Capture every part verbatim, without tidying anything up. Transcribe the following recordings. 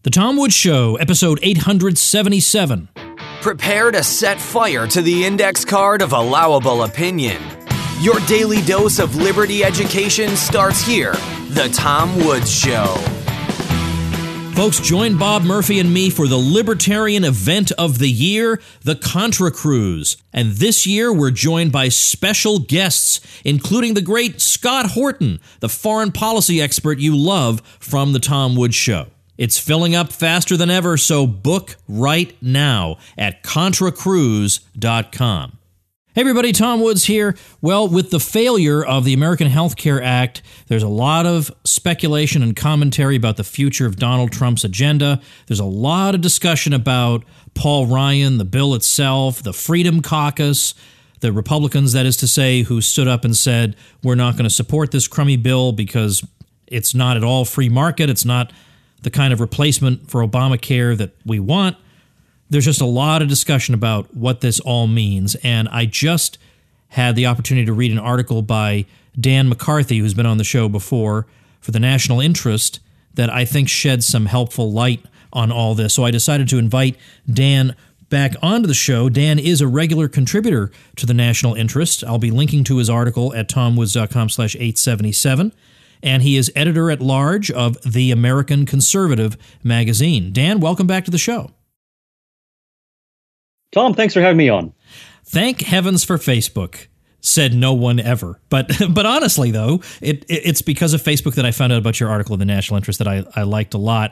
The Tom Woods Show, episode eight seventy-seven. Prepare to set fire to the index card of allowable opinion. Your daily dose of liberty education starts here. The Tom Woods Show. Folks, join Bob Murphy and me for the libertarian event of the year, the Contra Cruise. And this year, we're joined by special guests, including the great Scott Horton, the foreign policy expert you love from the Tom Woods Show. It's filling up faster than ever, so book right now at contra cruise dot com. Hey everybody, Tom Woods here. Well, with the failure of the American Health Care Act, there's a lot of speculation and commentary about the future of Donald Trump's agenda. There's a lot of discussion about Paul Ryan, the bill itself, the Freedom Caucus, the Republicans, that is to say, who stood up and said, we're not going to support this crummy bill because it's not at all free market. It's not the kind of replacement for Obamacare that we want. There's just a lot of discussion about what this all means, and I just had the opportunity to read an article by Dan McCarthy, who's been on the show before, for the National Interest, that I think sheds some helpful light on all this. So I decided to invite Dan back onto the show. Dan is a regular contributor to the National Interest. I'll be linking to his article at tomwoods.com slash 877. And he is editor-at-large of the American Conservative magazine. Dan, welcome back to the show. Tom, thanks for having me on. Thank heavens for Facebook, said no one ever. But but honestly, though, it, it it's because of Facebook that I found out about your article in the National Interest that I, I liked a lot.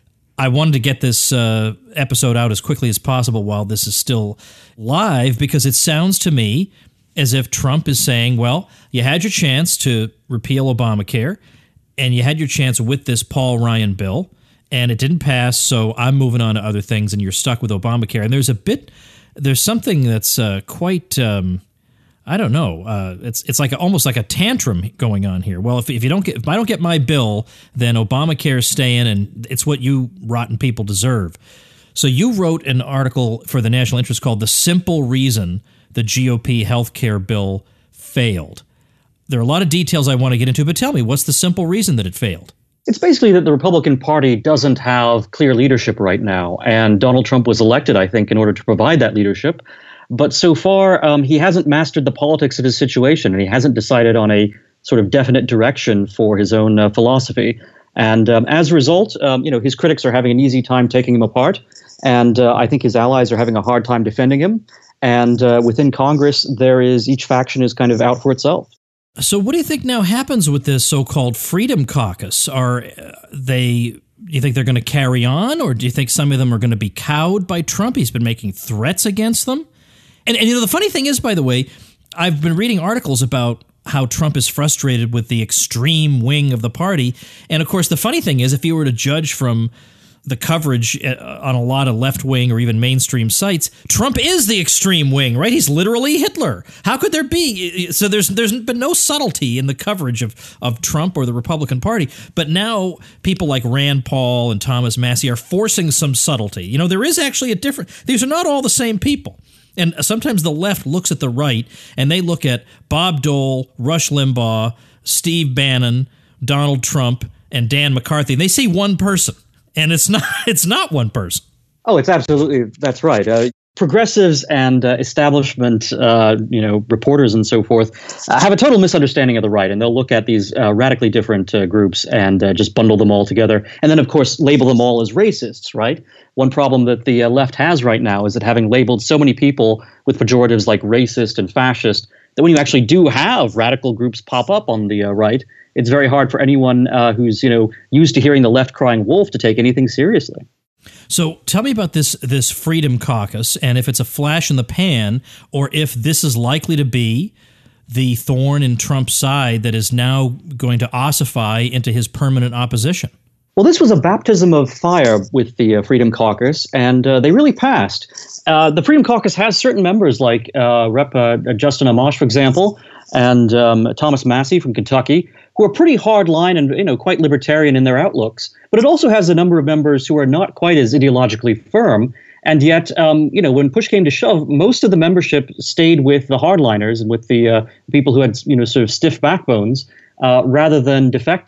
I wanted to get this uh, episode out as quickly as possible while this is still live, because it sounds to me as if Trump is saying, well, you had your chance to repeal Obamacare, and you had your chance with this Paul Ryan bill, and it didn't pass, so I'm moving on to other things, and you're stuck with Obamacare. And there's a bit, there's something that's uh, quite, um, I don't know, uh, it's it's like a, almost like a tantrum going on here. Well, if if you don't get, if I don't get my bill, then Obamacare's staying, and it's what you rotten people deserve. So you wrote an article for the National Interest called "The Simple Reason the G O P health care bill failed." There are a lot of details I want to get into, but tell me, what's the simple reason that it failed? It's basically that the Republican Party doesn't have clear leadership right now, and Donald Trump was elected, I think, in order to provide that leadership. But so far, um, he hasn't mastered the politics of his situation, and he hasn't decided on a sort of definite direction for his own uh, philosophy. And um, as a result, um, you know, his critics are having an easy time taking him apart, and uh, I think his allies are having a hard time defending him. And uh, within Congress, there is each faction is kind of out for itself. So what do you think now happens with this so-called Freedom Caucus? Are they, do you think they're going to carry on, or do you think some of them are going to be cowed by Trump? He's been making threats against them. And, and you know, the funny thing is, by the way, I've been reading articles about how Trump is frustrated with the extreme wing of the party. And of course, the funny thing is, if you were to judge from the coverage on a lot of left-wing or even mainstream sites, Trump is the extreme wing, right? He's literally Hitler. How could there be? So there's there's been no subtlety in the coverage of, of Trump or the Republican Party. But now people like Rand Paul and Thomas Massie are forcing some subtlety. You know, there is actually a different, these are not all the same people. And sometimes the left looks at the right and they look at Bob Dole, Rush Limbaugh, Steve Bannon, Donald Trump, and Dan McCarthy, and they see one person. And it's not it's not one person. Oh, it's absolutely, that's right. Uh, progressives and uh, establishment, uh, you know, reporters and so forth uh, have a total misunderstanding of the right, and they'll look at these uh, radically different uh, groups and uh, just bundle them all together, and then of course label them all as racists. Right. One problem that the uh, left has right now is that having labeled so many people with pejoratives like racist and fascist, that when you actually do have radical groups pop up on the uh, right, it's very hard for anyone uh, who's, you know, used to hearing the left crying wolf to take anything seriously. So tell me about this this Freedom Caucus, and if it's a flash in the pan, or if this is likely to be the thorn in Trump's side that is now going to ossify into his permanent opposition. Well, this was a baptism of fire with the uh, Freedom Caucus, and uh, they really passed. Uh, the Freedom Caucus has certain members like uh, Rep uh, Justin Amash, for example, and um, Thomas Massie from Kentucky, who are pretty hardline and, you know, quite libertarian in their outlooks. But it also has a number of members who are not quite as ideologically firm. And yet, um, you know, when push came to shove, most of the membership stayed with the hardliners and with the uh, people who had, you know, sort of stiff backbones uh, rather than defecting.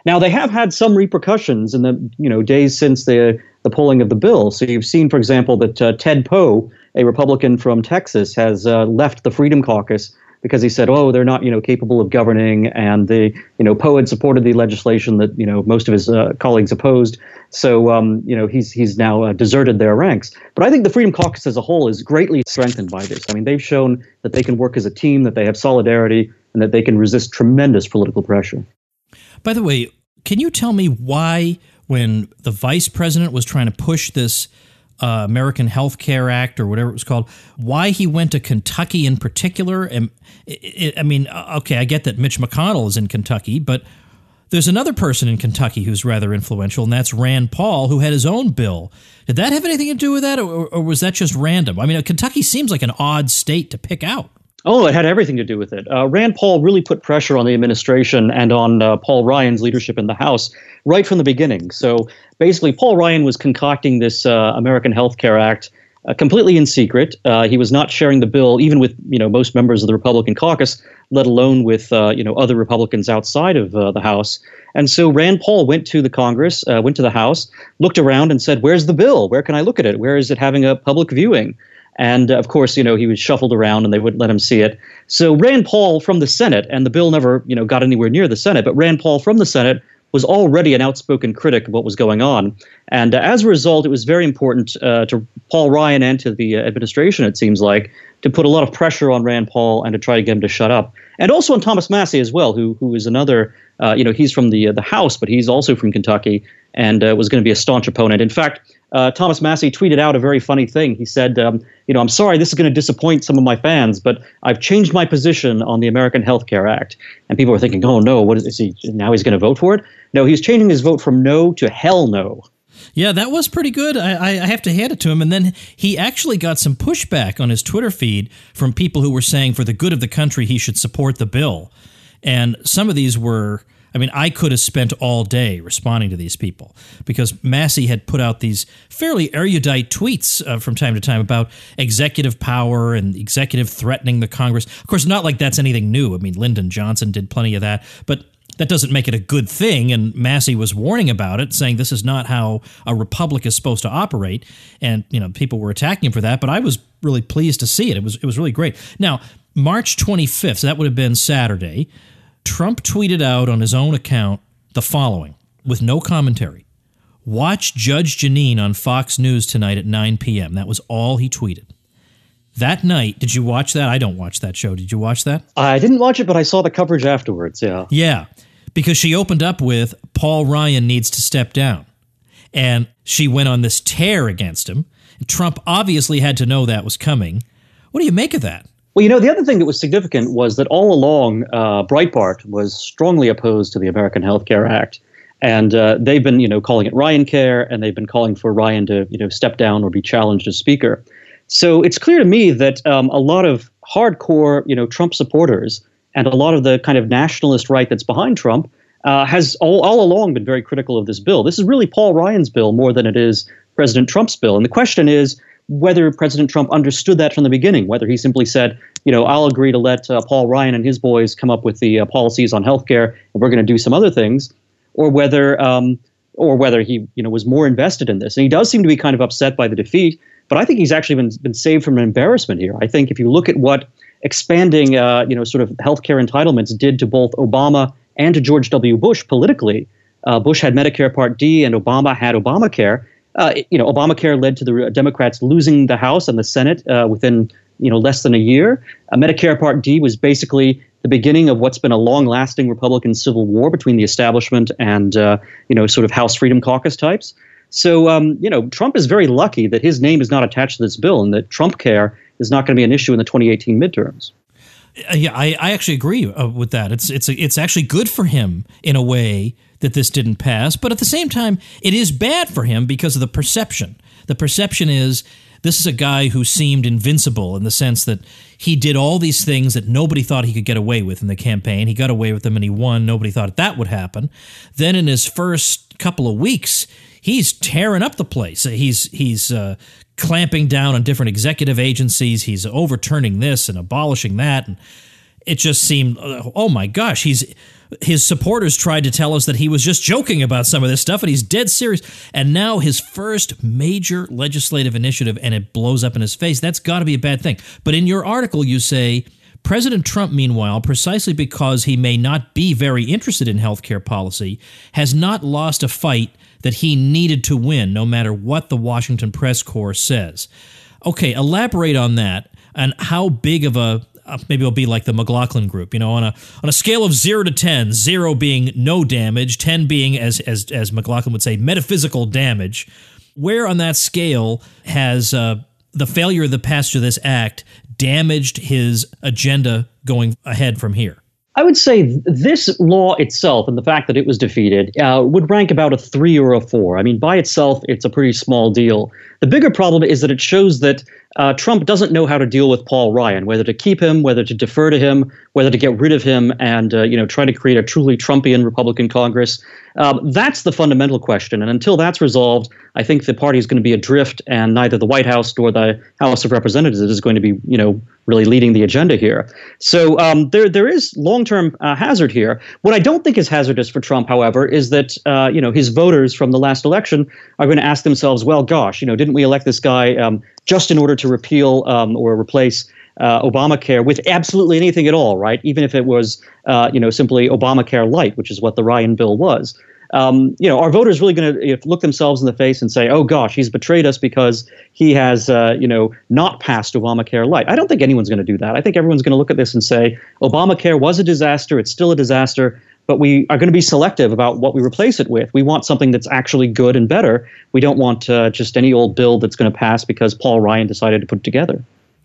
Now, they have had some repercussions in the you know days since the the polling of the bill. So you've seen, for example, that uh, Ted Poe, a Republican from Texas, has uh, left the Freedom Caucus because he said, oh, they're not, you know, capable of governing. And the, you know, Poe had supported the legislation that, you know, most of his uh, colleagues opposed. So, um, you know, he's he's now uh, deserted their ranks. But I think the Freedom Caucus as a whole is greatly strengthened by this. I mean, they've shown that they can work as a team, that they have solidarity, and that they can resist tremendous political pressure. By the way, can you tell me why, when the vice president was trying to push this uh, American Health Care Act or whatever it was called, why he went to Kentucky in particular? And it, it, I mean, okay, I get that Mitch McConnell is in Kentucky, but there's another person in Kentucky who's rather influential, and that's Rand Paul, who had his own bill. Did that have anything to do with that, or, or was that just random? I mean, Kentucky seems like an odd state to pick out. Oh, it had everything to do with it. Uh, Rand Paul really put pressure on the administration and on uh, Paul Ryan's leadership in the House right from the beginning. So basically, Paul Ryan was concocting this uh, American Health Care Act uh, completely in secret. Uh, he was not sharing the bill, even with you know most members of the Republican caucus, let alone with uh, you know other Republicans outside of uh, the House. And so Rand Paul went to the Congress, uh, went to the House, looked around and said, "Where's the bill? Where can I look at it? Where is it having a public viewing?" And uh, of course, you know, he was shuffled around and they wouldn't let him see it. So Rand Paul from the Senate, and the bill never, you know, got anywhere near the Senate, but Rand Paul from the Senate was already an outspoken critic of what was going on. And uh, as a result, it was very important uh, to Paul Ryan and to the uh, administration, it seems like, to put a lot of pressure on Rand Paul and to try to get him to shut up. And also on Thomas Massie as well, who who is another, uh, you know, he's from the uh, the House, but he's also from Kentucky and uh, was going to be a staunch opponent. In fact, uh, Thomas Massie tweeted out a very funny thing. He said, um, you know, I'm sorry, this is going to disappoint some of my fans, but I've changed my position on the American Health Care Act. And people were thinking, oh, no, what is, is he now he's going to vote for it? No, he's changing his vote from no to hell no. Yeah, that was pretty good. I, I have to hand it to him. And then he actually got some pushback on his Twitter feed from people who were saying for the good of the country, he should support the bill. And some of these were, I mean, I could have spent all day responding to these people because Massie had put out these fairly erudite tweets uh, from time to time about executive power and the executive threatening the Congress. Of course, not like that's anything new. I mean, Lyndon Johnson did plenty of that, but that doesn't make it a good thing, and Massie was warning about it, saying this is not how a republic is supposed to operate, and you know people were attacking him for that, but I was really pleased to see it. It was it was really great. Now, March twenty-fifth, so that would have been Saturday, Trump tweeted out on his own account the following, with no commentary. Watch Judge Jeanine on Fox News tonight at nine p.m. That was all he tweeted. That night, did you watch that? I don't watch that show. Did you watch that? I didn't watch it, but I saw the coverage afterwards, yeah. Yeah, because she opened up with, Paul Ryan needs to step down. And she went on this tear against him. Trump obviously had to know that was coming. What do you make of that? Well, you know, the other thing that was significant was that all along, uh, Breitbart was strongly opposed to the American Health Care Act. And uh, they've been, you know, calling it Ryan Care, and they've been calling for Ryan to, you know, step down or be challenged as speaker. So it's clear to me that um, a lot of hardcore, you know, Trump supporters and a lot of the kind of nationalist right that's behind Trump uh, has all, all along been very critical of this bill. This is really Paul Ryan's bill more than it is President Trump's bill. And the question is whether President Trump understood that from the beginning, whether he simply said, you know, I'll agree to let uh, Paul Ryan and his boys come up with the uh, policies on healthcare and we're going to do some other things, or whether um, or whether he, you know, was more invested in this. And he does seem to be kind of upset by the defeat. But I think he's actually been been saved from an embarrassment here. I think if you look at what expanding, uh, you know, sort of healthcare entitlements did to both Obama and to George W. Bush politically, uh, Bush had Medicare Part D and Obama had Obamacare. Uh, you know, Obamacare led to the Democrats losing the House and the Senate uh, within, you know, less than a year. Uh, Medicare Part D was basically the beginning of what's been a long-lasting Republican civil war between the establishment and, uh, you know, sort of House Freedom Caucus types. So, um, you know, Trump is very lucky that his name is not attached to this bill and that Trump care is not going to be an issue in the twenty eighteen midterms. Uh, yeah, I, I actually agree uh, with that. It's it's it's actually good for him in a way that this didn't pass. But at the same time, it is bad for him because of the perception. The perception is this is a guy who seemed invincible in the sense that he did all these things that nobody thought he could get away with in the campaign. He got away with them and he won. Nobody thought that would happen. Then in his first couple of weeks, he's tearing up the place. He's he's uh, clamping down on different executive agencies. He's overturning this and abolishing that. And it just seemed, oh my gosh, he's his supporters tried to tell us that he was just joking about some of this stuff, and he's dead serious. And now his first major legislative initiative, and it blows up in his face. That's got to be a bad thing. But in your article, you say, President Trump, meanwhile, precisely because he may not be very interested in healthcare policy, has not lost a fight that he needed to win, no matter what the Washington press corps says. Okay, elaborate on that, and how big of a Uh, maybe it'll be like the McLaughlin group, you know, on a on a scale of zero to ten, zero being no damage, ten being, as as as McLaughlin would say, metaphysical damage. Where on that scale has uh, the failure of the passage of this act damaged his agenda going ahead from here? I would say this law itself and the fact that it was defeated uh, would rank about a three or a four. I mean, by itself, it's a pretty small deal. The bigger problem is that it shows that uh, Trump doesn't know how to deal with Paul Ryan, whether to keep him, whether to defer to him, whether to get rid of him and, uh, you know, try to create a truly Trumpian Republican Congress. Um, that's the fundamental question. And until that's resolved, I think the party is going to be adrift, and neither the White House nor the House of Representatives is going to be, you know, really leading the agenda here. So um, there there is long-term uh, hazard here. What I don't think is hazardous for Trump, however, is that, uh, you know, his voters from the last election are going to ask themselves, well, gosh, you know, didn't we elect this guy um, just in order to repeal um, or replace uh, Obamacare with absolutely anything at all, right? Even if it was, uh, you know, simply Obamacare light, which is what the Ryan bill was. Um, you know, are voters really going to look themselves in the face and say, oh, gosh, he's betrayed us because he has, uh, you know, not passed Obamacare light? I don't think anyone's going to do that. I think everyone's going to look at this and say, Obamacare was a disaster. It's still a disaster. But we are going to be selective about what we replace it with. We want something that's actually good and better. We don't want uh, just any old bill that's going to pass because Paul Ryan decided to put it together.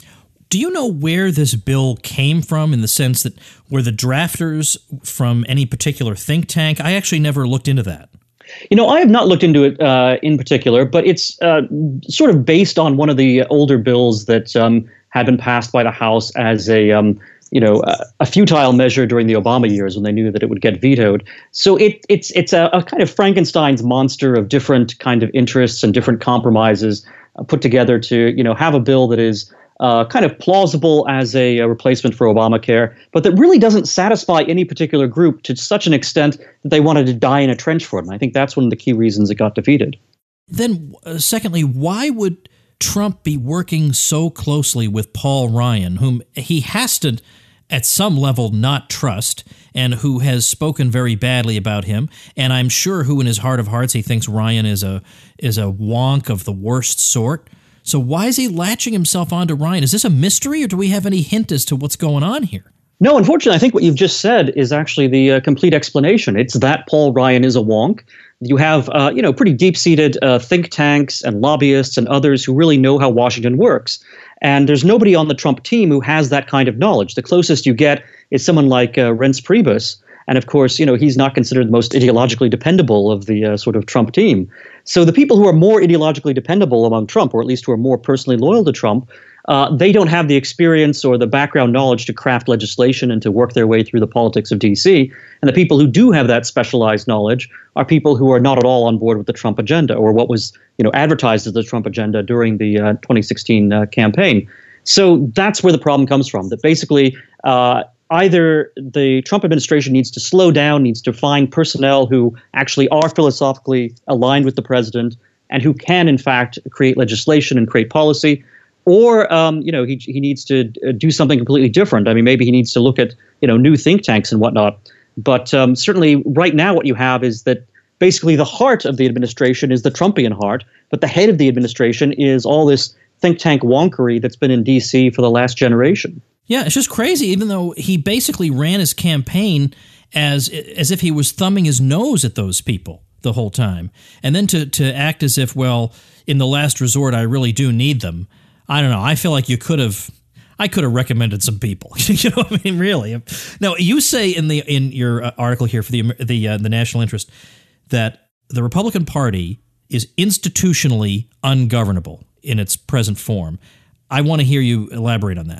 Do you know where this bill came from, in the sense that were the drafters from any particular think tank? I actually never looked into that. You know, I have not looked into it uh, in particular, but it's uh, sort of based on one of the older bills that um, had been passed by the House as a, um, you know, a, a futile measure during the Obama years when they knew that it would get vetoed. So it, it's it's a, a kind of Frankenstein's monster of different kind of interests and different compromises uh, put together to, you know, have a bill that is Uh, kind of plausible as a, a replacement for Obamacare, but that really doesn't satisfy any particular group to such an extent that they wanted to die in a trench for it. And I think that's one of the key reasons it got defeated. Then, uh, secondly, why would Trump be working so closely with Paul Ryan, whom he has to, at some level, not trust, and who has spoken very badly about him, and I'm sure who in his heart of hearts he thinks Ryan is a is a wonk of the worst sort? So why is he latching himself onto Ryan? Is this a mystery, or do we have any hint as to what's going on here? No, unfortunately, I think what you've just said is actually the uh, complete explanation. It's that Paul Ryan is a wonk. You have, uh, you know, pretty deep-seated uh, think tanks and lobbyists and others who really know how Washington works. And there's nobody on the Trump team who has that kind of knowledge. The closest you get is someone like uh, Reince Priebus. And of course, you know, he's not considered the most ideologically dependable of the uh, sort of Trump team. So the people who are more ideologically dependable among Trump, or at least who are more personally loyal to Trump, uh, they don't have the experience or the background knowledge to craft legislation and to work their way through the politics of D C. And the people who do have that specialized knowledge are people who are not at all on board with the Trump agenda, or what was, you know, advertised as the Trump agenda during the uh, twenty sixteen uh, campaign. So that's where the problem comes from, that basically uh, either the Trump administration needs to slow down, needs to find personnel who actually are philosophically aligned with the president and who can, in fact, create legislation and create policy, or, um, you know, he he needs to do something completely different. I mean, maybe he needs to look at, you know, new think tanks and whatnot. But um, certainly right now what you have is that basically the heart of the administration is the Trumpian heart, but the head of the administration is all this think tank wonkery that's been in D C for the last generation. Yeah, it's just crazy, even though he basically ran his campaign as as if he was thumbing his nose at those people the whole time. And then to, to act as if, well, in the last resort, I really do need them. I don't know. I feel like you could have, I could have recommended some people. You know what I mean? Really. Now, you say in the in your article here for the the uh, the National Interest that the Republican Party is institutionally ungovernable in its present form. I want to hear you elaborate on that.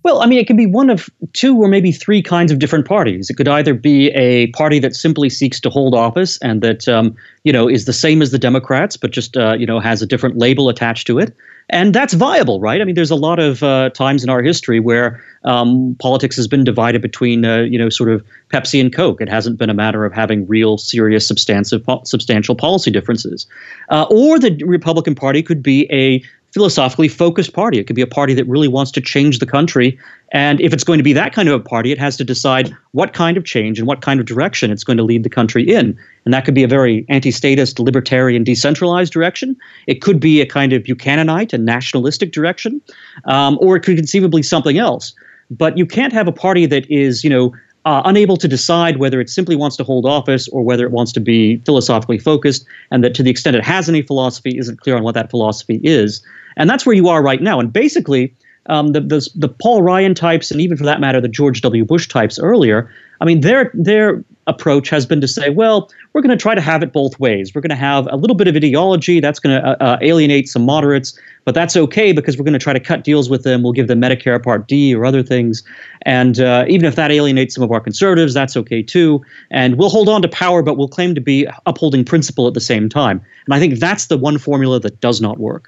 Well, I mean, it could be one of two or maybe three kinds of different parties. It could either be a party that simply seeks to hold office and that, um, you know, is the same as the Democrats, but just, uh, you know, has a different label attached to it. And that's viable, right? I mean, there's a lot of uh, times in our history where um, politics has been divided between, uh, you know, sort of Pepsi and Coke. It hasn't been a matter of having real, serious, substantive, substantial policy differences. Uh, or the Republican Party could be a philosophically focused party. It could be a party that really wants to change the country. And if it's going to be that kind of a party, it has to decide what kind of change and what kind of direction it's going to lead the country in. And that could be a very anti-statist, libertarian, decentralized direction. It could be a kind of Buchananite and nationalistic direction, um, or it could conceivably something else. But you can't have a party that is, you know, Uh, unable to decide whether it simply wants to hold office or whether it wants to be philosophically focused, and that to the extent it has any philosophy, isn't clear on what that philosophy is. And that's where you are right now. And basically, um, the, the the Paul Ryan types, and even for that matter, the George W. Bush types earlier, I mean, their their approach has been to say, well, we're going to try to have it both ways. We're going to have a little bit of ideology that's going to uh, uh, alienate some moderates, but that's okay because we're going to try to cut deals with them. We'll give them Medicare Part D or other things. And uh, even if that alienates some of our conservatives, that's okay too. And we'll hold on to power, but we'll claim to be upholding principle at the same time. And I think that's the one formula that does not work.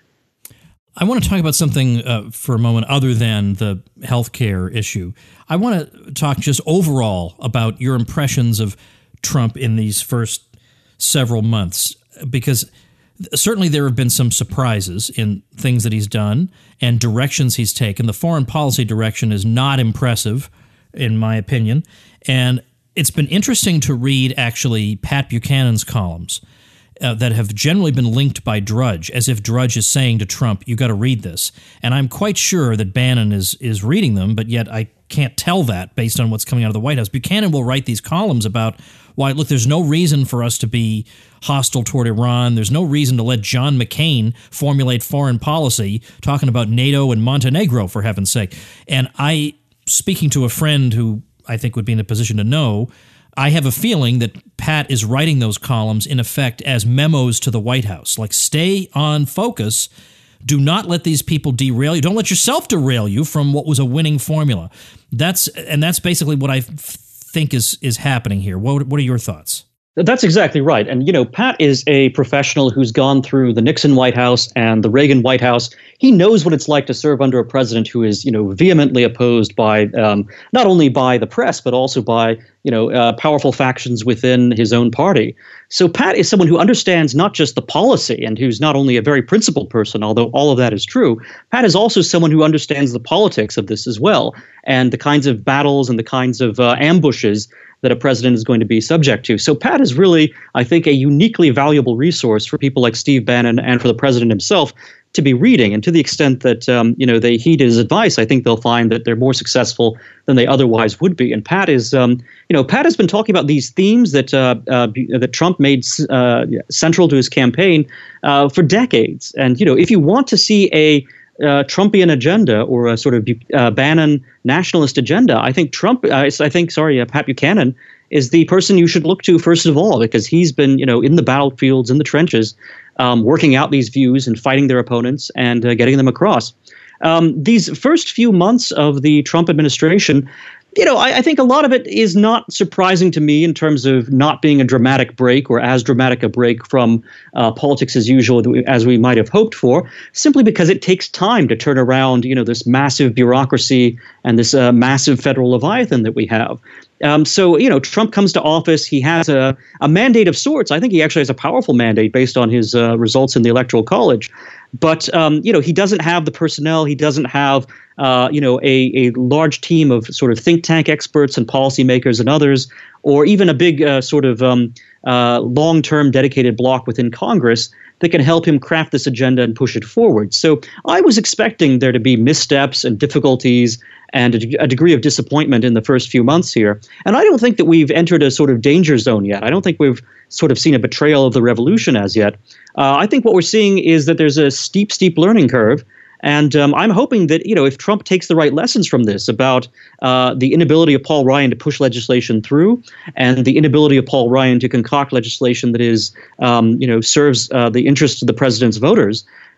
I want to talk about something uh, for a moment other than the healthcare issue. I want to talk just overall about your impressions of Trump in these first several months, because certainly there have been some surprises in things that he's done and directions he's taken. The foreign policy direction is not impressive, in my opinion. And it's been interesting to read, actually, Pat Buchanan's columns Uh, that have generally been linked by Drudge, as if Drudge is saying to Trump, you got to read this. And I'm quite sure that Bannon is is reading them, but yet I can't tell that based on what's coming out of the White House. Buchanan will write these columns about why, look, there's no reason for us to be hostile toward Iran. There's no reason to let John McCain formulate foreign policy, talking about NATO and Montenegro, for heaven's sake. And I, speaking to a friend who I think would be in a position to know, I have a feeling that Pat is writing those columns, in effect, as memos to the White House. Like, stay on focus. Do not let these people derail you. Don't let yourself derail you from what was a winning formula. That's and that's basically what I think is is happening here. What what are your thoughts? That's exactly right. And, you know, Pat is a professional who's gone through the Nixon White House and the Reagan White House. He knows what it's like to serve under a president who is, you know, vehemently opposed by um, not only by the press, but also by, you know, uh, powerful factions within his own party. So Pat is someone who understands not just the policy and who's not only a very principled person, although all of that is true. Pat is also someone who understands the politics of this as well, and the kinds of battles and the kinds of uh, ambushes that a president is going to be subject to. So Pat is really, I think, a uniquely valuable resource for people like Steve Bannon and for the president himself to be reading. And to the extent that, um, you know, they heed his advice, I think they'll find that they're more successful than they otherwise would be. And Pat is, um, you know, Pat has been talking about these themes that uh, uh, that Trump made uh, central to his campaign uh, for decades. And, you know, if you want to see a Uh, Trumpian agenda or a sort of uh, Bannon nationalist agenda, I think Trump, uh, I think, sorry, uh, Pat Buchanan is the person you should look to first of all, because he's been, you know, in the battlefields, in the trenches, um, working out these views and fighting their opponents and uh, getting them across. Um, these first few months of the Trump administration, you know, I, I think a lot of it is not surprising to me in terms of not being a dramatic break or as dramatic a break from uh, politics as usual as we might have hoped for, simply because it takes time to turn around, you know, this massive bureaucracy and this uh, massive federal leviathan that we have. Um, so, you know, Trump comes to office. He has a, a mandate of sorts. I think he actually has a powerful mandate based on his uh, results in the Electoral College. But, um, you know, he doesn't have the personnel. He doesn't have, uh, you know, a, a large team of sort of think tank experts and policymakers and others, or even a big uh, sort of um, uh, long-term dedicated bloc within Congress that can help him craft this agenda and push it forward. So I was expecting there to be missteps and difficulties and a, a degree of disappointment in the first few months here. And I don't think that we've entered a sort of danger zone yet. I don't think we've sort of seen a betrayal of the revolution as yet. Uh, I think what we're seeing is that there's a steep, steep learning curve. And um, I'm hoping that, you know, if Trump takes the right lessons from this about uh, the inability of Paul Ryan to push legislation through and the inability of Paul Ryan to concoct legislation that is, um, you know, serves uh, the interests of the president's voters,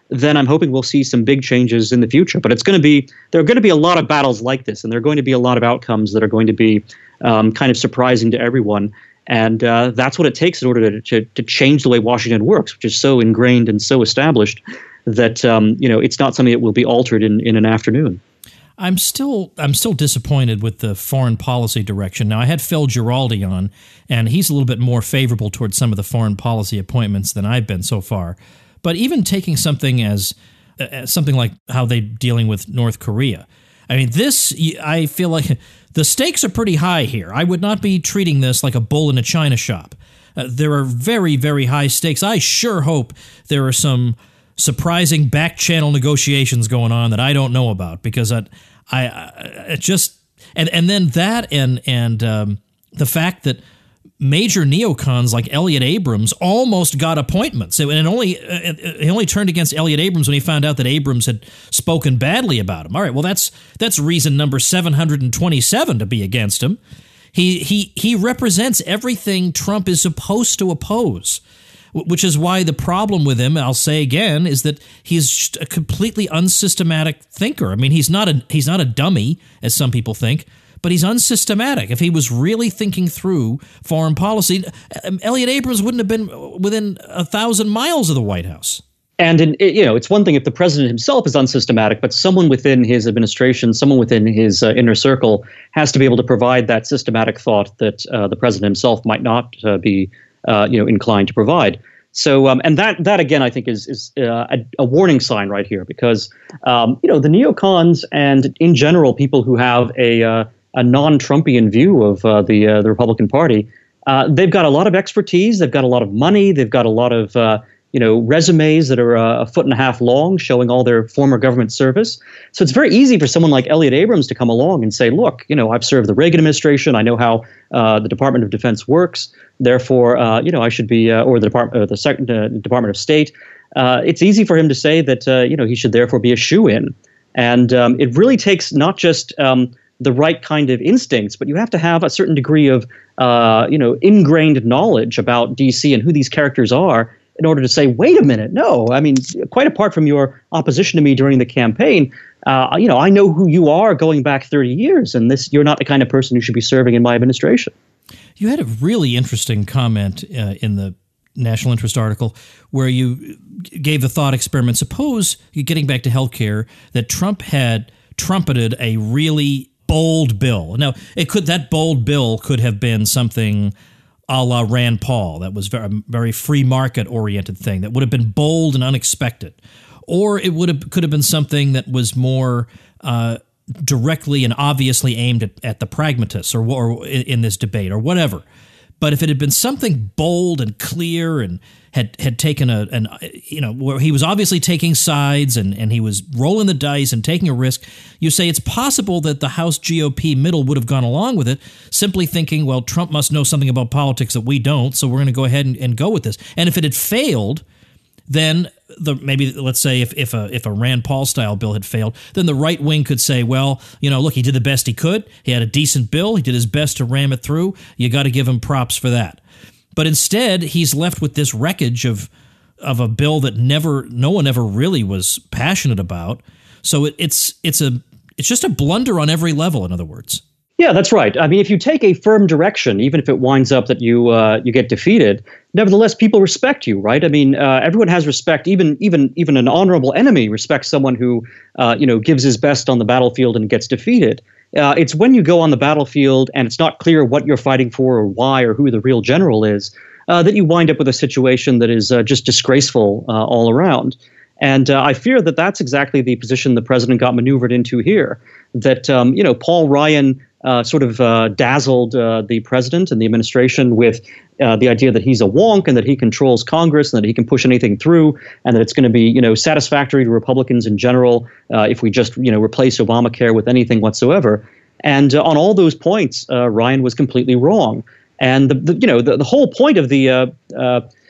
then I'm hoping we'll see some big changes in the future. But it's going to be there are going to be a lot of battles like this, and there are going to be a lot of outcomes that are going to be um, kind of surprising to everyone. And uh, that's what it takes in order to, to to change the way Washington works, which is so ingrained and so established that um, you know it's not something that will be altered in, in an afternoon. I'm still I'm still disappointed with the foreign policy direction. Now, I had Phil Giraldi on, and he's a little bit more favorable towards some of the foreign policy appointments than I've been so far. But even taking something as uh, something like how they're dealing with North Korea, I mean, this, I feel like the stakes are pretty high here. I would not be treating this like a bull in a china shop. Uh, there are very, very high stakes. I sure hope there are some surprising back channel negotiations going on that I don't know about, because I, I, I just and and then that and and um, the fact that major neocons like Elliott Abrams almost got appointments, and it only it, he only turned against Elliott Abrams when he found out that Abrams had spoken badly about him. All right, well that's that's reason number seven hundred twenty-seven to be against him. He he he represents everything Trump is supposed to oppose. Which is why the problem with him, I'll say again, is that he's just a completely unsystematic thinker. I mean, he's not a he's not a dummy, as some people think, but he's unsystematic. If he was really thinking through foreign policy, Elliott Abrams wouldn't have been within a thousand miles of the White House. And, in, you know, it's one thing if the president himself is unsystematic, but someone within his administration, someone within his uh, inner circle has to be able to provide that systematic thought that uh, the president himself might not uh, be Uh, you know, inclined to provide. So, um, and that that again, I think is is uh, a, a warning sign right here, because um, you know the neocons and in general people who have a uh, a non-Trumpian view of uh, the uh, the Republican Party, uh, they've got a lot of expertise, they've got a lot of money, they've got a lot of uh, you know resumes that are uh, a foot and a half long, showing all their former government service. So it's very easy for someone like Elliott Abrams to come along and say, look, you know, I've served the Reagan administration, I know how uh, the Department of Defense works. Therefore, uh, you know, I should be, uh, or the Department, uh, the Sec- uh, Department of State. Uh, it's easy for him to say that, uh, you know, he should therefore be a shoo-in. And um, it really takes not just um, the right kind of instincts, but you have to have a certain degree of, uh, you know, ingrained knowledge about D C and who these characters are in order to say, wait a minute, no, I mean, quite apart from your opposition to me during the campaign, uh, you know, I know who you are going back thirty years, and this you're not the kind of person who should be serving in my administration. You had a really interesting comment uh, in the National Interest article where you gave the thought experiment. Suppose, getting back to healthcare, that Trump had trumpeted a really bold bill. Now, it could that bold bill could have been something a la Rand Paul, that was very, very free market oriented thing that would have been bold and unexpected, or it would have could have been something that was more Uh, directly and obviously aimed at, at the pragmatists or, or in this debate or whatever. But if it had been something bold and clear and had had taken a, an, you know, where he was obviously taking sides and, and he was rolling the dice and taking a risk, you say it's possible that the House G O P middle would have gone along with it, simply thinking, well, Trump must know something about politics that we don't, so we're going to go ahead and, and go with this. And if it had failed, then the maybe let's say if if a if a Rand Paul style bill had failed, then the right wing could say, well, you know, look, he did the best he could. He had a decent bill. He did his best to ram it through. You got to give him props for that. But instead, he's left with this wreckage of of a bill that never no one ever really was passionate about. So it, it's it's a it's just a blunder on every level. In other words. Yeah, that's right. I mean, if you take a firm direction, even if it winds up that you uh, you get defeated, nevertheless, people respect you, right? I mean, uh, everyone has respect. Even even even an honorable enemy respects someone who uh, you know gives his best on the battlefield and gets defeated. Uh, it's when you go on the battlefield and it's not clear what you're fighting for or why or who the real general is uh, that you wind up with a situation that is uh, just disgraceful uh, all around. And uh, I fear that that's exactly the position the president got maneuvered into here. That um, you know, Paul Ryan uh, sort of uh, dazzled uh, the president and the administration with uh, the idea that he's a wonk and that he controls Congress and that he can push anything through and that it's going to be, you know, satisfactory to Republicans in general uh, if we just, you know, replace Obamacare with anything whatsoever. And uh, on all those points, uh, Ryan was completely wrong. And the, the you know the, the whole point of the uh, uh,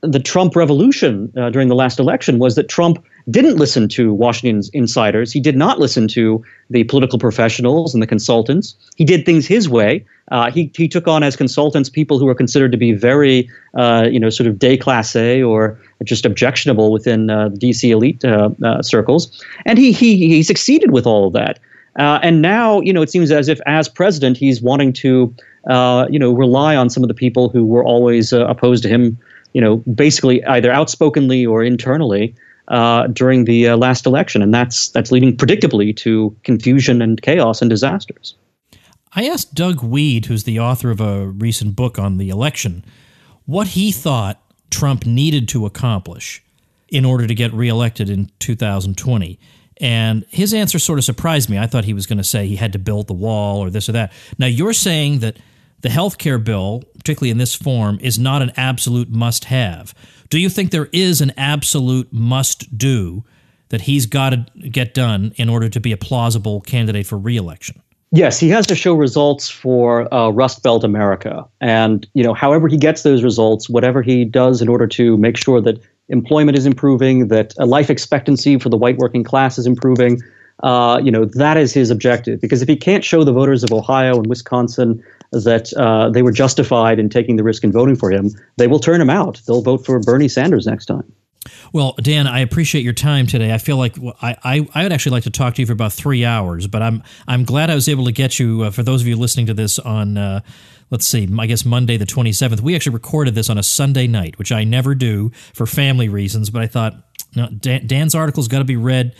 the Trump revolution uh, during the last election was that Trump didn't listen to Washington's insiders. He did not listen to the political professionals and the consultants. He did things his way. Uh, he he took on as consultants people who were considered to be very, uh, you know, sort of déclassé or just objectionable within uh, D C elite uh, uh, circles, and he he he succeeded with all of that. Uh, and now, you know, it seems as if as president, he's wanting to, uh, you know, rely on some of the people who were always uh, opposed to him, you know, basically either outspokenly or internally uh, during the uh, last election. And that's that's leading predictably to confusion and chaos and disasters. I asked Doug Wead, who's the author of a recent book on the election, what he thought Trump needed to accomplish in order to get reelected in two thousand twenty. And his answer sort of surprised me. I thought he was going to say he had to build the wall or this or that. Now, you're saying that the health care bill, particularly in this form, is not an absolute must-have. Do you think there is an absolute must-do that he's got to get done in order to be a plausible candidate for re-election? Yes, he has to show results for uh, Rust Belt America. And, you know, however he gets those results, whatever he does in order to make sure that employment is improving, that a life expectancy for the white working class is improving, uh, you know, that is his objective. Because if he can't show the voters of Ohio and Wisconsin that uh, they were justified in taking the risk in voting for him, they will turn him out. They'll vote for Bernie Sanders next time. Well, Dan, I appreciate your time today. I feel like I, I, I would actually like to talk to you for about three hours, but I'm I'm glad I was able to get you, uh, for those of you listening to this on, uh, let's see, I guess Monday the twenty-seventh. We actually recorded this on a Sunday night, which I never do for family reasons, but I thought, no, Dan, Dan's article's got to be read.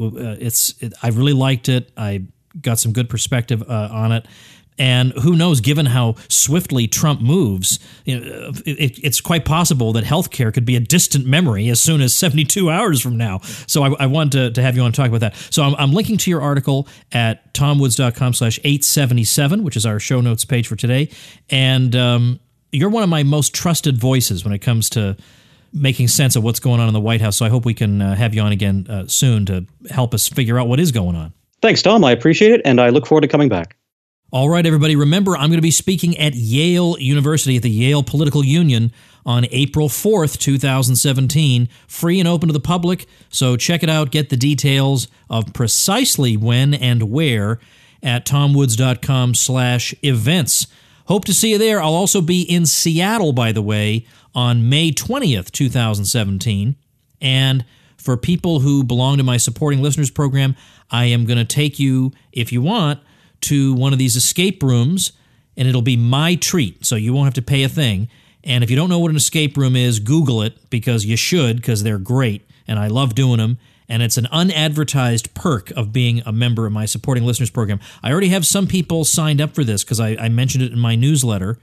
It's it, I really liked it. I got some good perspective uh, on it. And who knows, given how swiftly Trump moves, you know, it, it's quite possible that healthcare could be a distant memory as soon as seventy-two hours from now. So I, I want to, to have you on to talk about that. So I'm, I'm linking to your article at tomwoods.com slash 877, which is our show notes page for today. And um, you're one of my most trusted voices when it comes to making sense of what's going on in the White House. So I hope we can uh, have you on again uh, soon to help us figure out what is going on. Thanks, Tom. I appreciate it, and I look forward to coming back. All right, everybody, remember, I'm going to be speaking at Yale University at the Yale Political Union on April fourth, two thousand seventeen, free and open to the public, so check it out, get the details of precisely when and where at tomwoods.com slash events. Hope to see you there. I'll also be in Seattle, by the way, on May twentieth, two thousand seventeen, and for people who belong to my Supporting Listeners program, I am going to take you, if you want, to one of these escape rooms, and it'll be my treat, so you won't have to pay a thing. And if you don't know what an escape room is, Google it, because you should, because they're great, and I love doing them, and it's an unadvertised perk of being a member of my Supporting Listeners program. I already have some people signed up for this, because I, I mentioned it in my newsletter.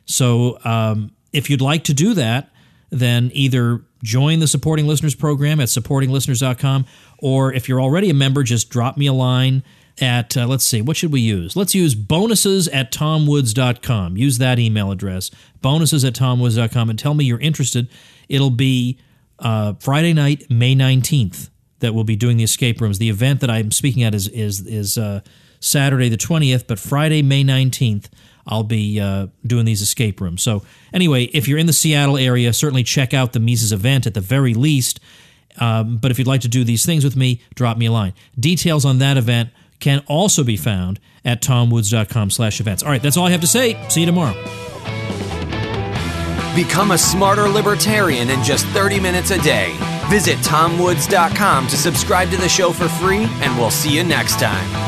So um, if you'd like to do that, then either join the Supporting Listeners program at supporting listeners dot com, or if you're already a member, just drop me a line at, uh, let's see, what should we use? Let's use bonuses at tomwoods dot com. Use that email address, bonuses at tomwoods dot com, and tell me you're interested. It'll be uh, Friday night, May nineteenth, that we'll be doing the escape rooms. The event that I'm speaking at is is is uh, Saturday the twentieth, but Friday, May nineteenth, I'll be uh, doing these escape rooms. So anyway, if you're in the Seattle area, certainly check out the Mises event at the very least. Um, but if you'd like to do these things with me, drop me a line. Details on that event can also be found at tomwoods.com slash events. All right, that's all I have to say. See you tomorrow. Become a smarter libertarian in just thirty minutes a day. Visit tom woods dot com to subscribe to the show for free, and we'll see you next time.